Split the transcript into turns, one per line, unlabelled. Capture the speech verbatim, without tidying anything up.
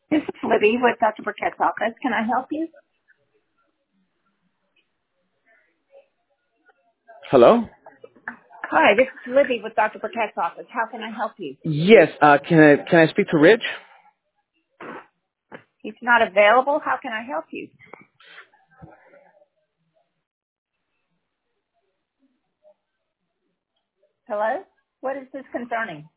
This is Libby with Doctor Burkett's office. Can I help you?
Hello?
Hi, this is Libby with Doctor Burkett's office. How can I help you?
Yes, uh, can I can I speak to Rich?
He's not available. How can I help you? Hello? What is this concerning?